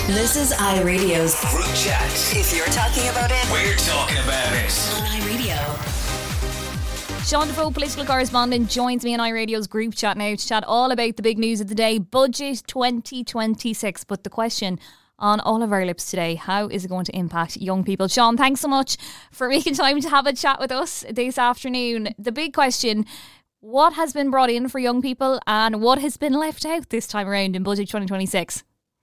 This is iRadio's Group Chat. If you're talking about it, We're talking about it. on iRadio. Sean Defoe, political correspondent, joins me in iRadio's Group Chat now to chat all about the big news of the day, Budget 2026. But the question on all of our lips today, how is it going to impact young people? Sean, thanks so much for making time to have a chat with us this afternoon. The big question, what has been brought in for young people and what has been left out this time around in Budget 2026?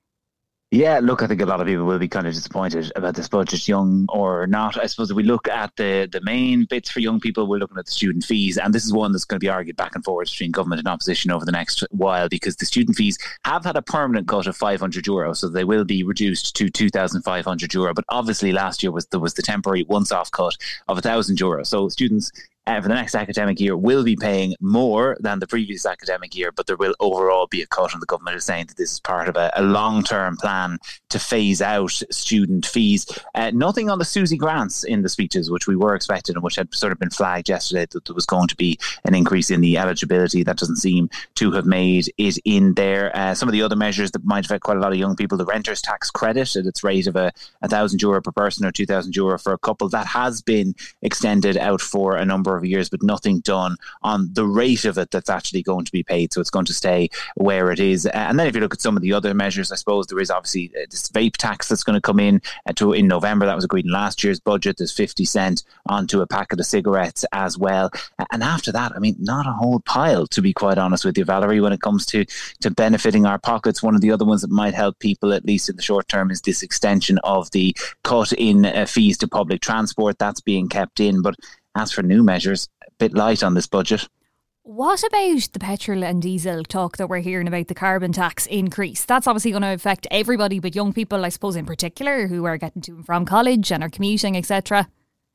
Yeah, look, I think a lot of people will be kind of disappointed about this budget, young or not. I suppose if we look at the main bits for young people, we're looking at the student fees. And this is one that's going to be argued back and forth between government and opposition over the next while, because the student fees have had a permanent cut of €500. So they will be reduced to €2,500. But obviously last year there was the temporary once-off cut of €1,000. So students for the next academic year will be paying more than the previous academic year, but there will overall be a cut, and the government is saying that this is part of a long-term plan to phase out student fees. Nothing on the Susie grants in the speeches, which we were expecting and which had sort of been flagged yesterday that there was going to be an increase in the eligibility. That doesn't seem to have made it in there. Some of the other measures that might affect quite a lot of young people, the renters tax credit at its rate of €1,000 per person or €2,000 for a couple, that has been extended out for a number of years, but nothing done on the rate of it that's actually going to be paid. So it's going to stay where it is. And then if you look at some of the other measures, I suppose there is obviously this vape tax that's going to come in November. That was agreed in last year's budget. There's 50 cent onto a packet of cigarettes as well. And after that, I mean, not a whole pile, to be quite honest with you, Valerie, when it comes to benefiting our pockets. One of the other ones that might help people, at least in the short term, is this extension of the cut in fees to public transport. That's being kept in. But as for new measures, a bit light on this budget. What about the petrol and diesel talk that we're hearing about, the carbon tax increase? That's obviously going to affect everybody, but young people, I suppose, in particular, who are getting to and from college and are commuting, etc.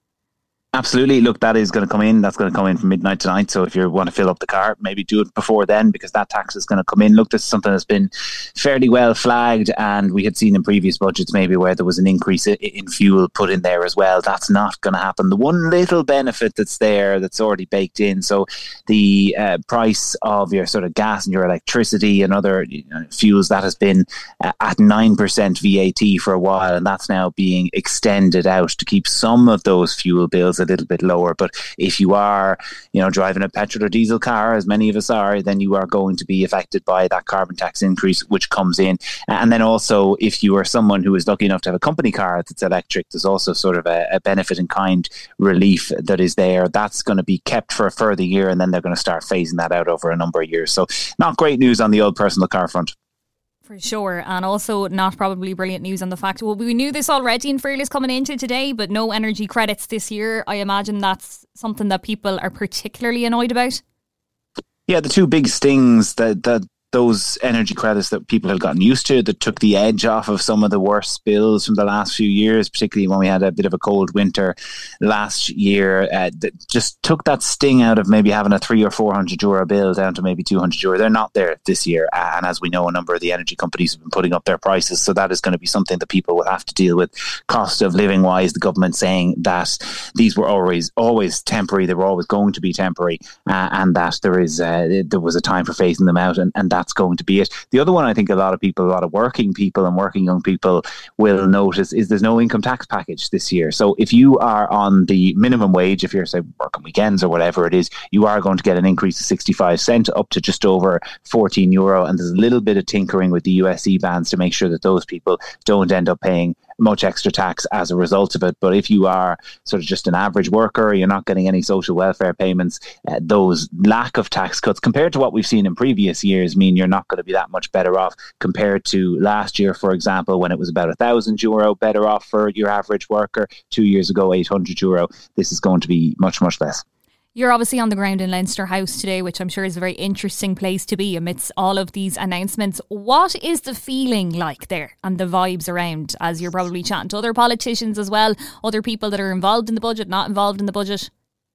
Absolutely. Look, that is going to come in. That's going to come in from midnight tonight. So if you want to fill up the car, maybe do it before then, because that tax is going to come in. Look, this is something that's been fairly well flagged, and we had seen in previous budgets maybe where there was an increase in fuel put in there as well. That's not going to happen. The one little benefit that's there, that's already baked in, so the price of your sort of gas and your electricity and other fuels, that has been at 9% VAT for a while, and that's now being extended out to keep some of those fuel bills a little bit lower. But if you are, driving a petrol or diesel car, as many of us are, then you are going to be affected by that carbon tax increase, which comes in. And then also, if you are someone who is lucky enough to have a company car that's electric, there's also sort of a benefit in kind relief that is there. That's going to be kept for a further year, and then they're going to start phasing that out over a number of years. So not great news on the old personal car front. For sure, and also not probably brilliant news on the fact, well, we knew this already in fairness coming into today, but no energy credits this year. I imagine that's something that people are particularly annoyed about. Yeah, the two big stings that those energy credits that people had gotten used to, that took the edge off of some of the worst bills from the last few years, particularly when we had a bit of a cold winter last year, that just took that sting out of maybe having a €300 or €400 bill down to maybe €200. They're not there this year. And as we know, a number of the energy companies have been putting up their prices. So that is going to be something that people will have to deal with. Cost of living wise, the government saying that these were always temporary. They were always going to be temporary, and that there was a time for phasing them out, and that's going to be it. The other one I think a lot of working people and working young people will notice is there's no income tax package this year. So if you are on the minimum wage, if you're, say, working weekends or whatever it is, you are going to get an increase of 65 cent up to just over €14. And there's a little bit of tinkering with the USC bans to make sure that those people don't end up paying much extra tax as a result of it. But if you are sort of just an average worker, you're not getting any social welfare payments, those lack of tax cuts compared to what we've seen in previous years mean you're not going to be that much better off compared to last year, for example, when it was about €1,000 better off for your average worker. 2 years ago, €800. This is going to be much, much less. You're obviously on the ground in Leinster House today, which I'm sure is a very interesting place to be amidst all of these announcements. What is the feeling like there and the vibes around, as you're probably chatting to other politicians as well, other people that are involved in the budget, not involved in the budget?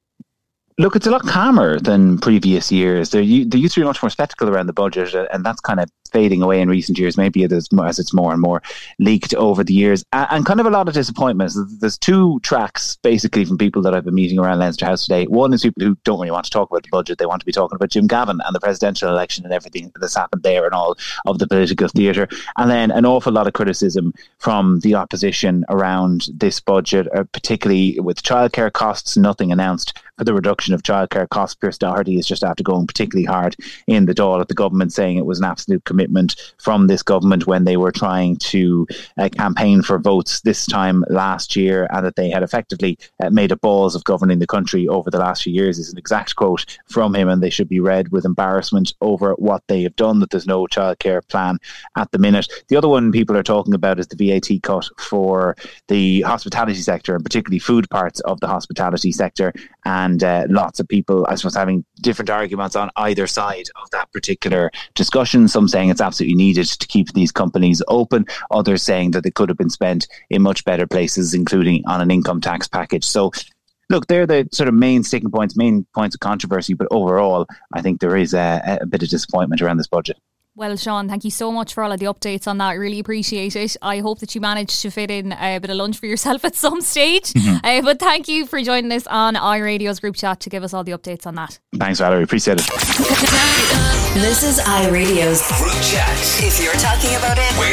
Look, it's a lot calmer than previous years. There used to be much more spectacle around the budget, and that's kind of fading away in recent years, maybe as it's more and more leaked over the years, and kind of a lot of disappointments. There's two tracks basically from people that I've been meeting around Leinster House today. One is people who don't really want to talk about the budget. They want to be talking about Jim Gavin and the presidential election and everything that's happened there and all of the political theatre. And then an awful lot of criticism from the opposition around this budget, particularly with childcare costs, nothing announced for the reduction of childcare costs. Pierce Doherty is just after going particularly hard in the Dáil at the government, saying it was an absolute commitment from this government when they were trying to campaign for votes this time last year, and that they had effectively made a balls of governing the country over the last few years is an exact quote from him, and they should be read with embarrassment over what they have done, that there's no childcare plan at the minute. The other one people are talking about is the VAT cut for the hospitality sector, and particularly food parts of the hospitality sector. And lots of people, I suppose, having different arguments on either side of that particular discussion. Some saying it's absolutely needed to keep these companies open. Others saying that they could have been spent in much better places, including on an income tax package. So, look, they're the sort of main sticking points, main points of controversy. But overall, I think there is a bit of disappointment around this budget. Well, Sean, thank you so much for all of the updates on that. I really appreciate it. I hope that you managed to fit in a bit of lunch for yourself at some stage. But thank you for joining us on iRadio's group chat to give us all the updates on that. Thanks, Valerie. Appreciate it. This is iRadio's Group chat. If you're talking about it, We're